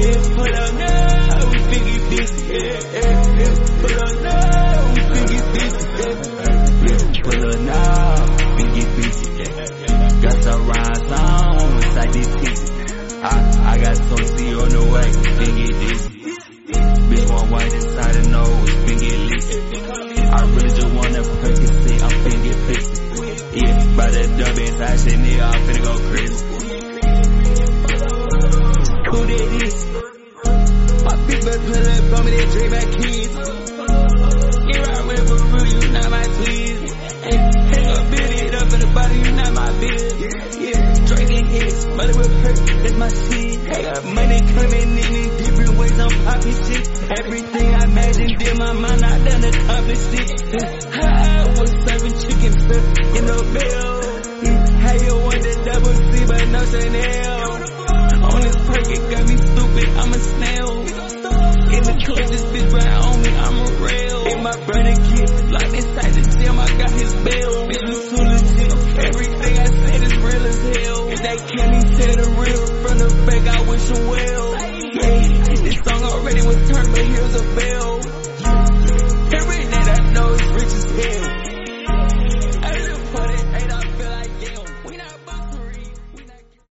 Yeah, pull up now, we finna get busy. Yeah, pull up now, we finna get busy. Yeah, pull up now, finna get busy. Yeah, got some rhymes on inside this piece. I got some C on the way, finna get dizzy. Bitch want white inside the nose, finna get licky. I really just want that Percocet, I'm finna get pissy. Yeah, by the dub inside shit, nigga, I'm finna go crazy. Who that is? My bitch better put up on me, that Dre back kids. You ride with for real, you not my please. Hang up, build it up in the body, you not my biz. Yeah, drinking hits, money with perk, that's my shit. I got money coming in different ways, I'm popping shit. Everything I imagined in my mind, I done accomplished it.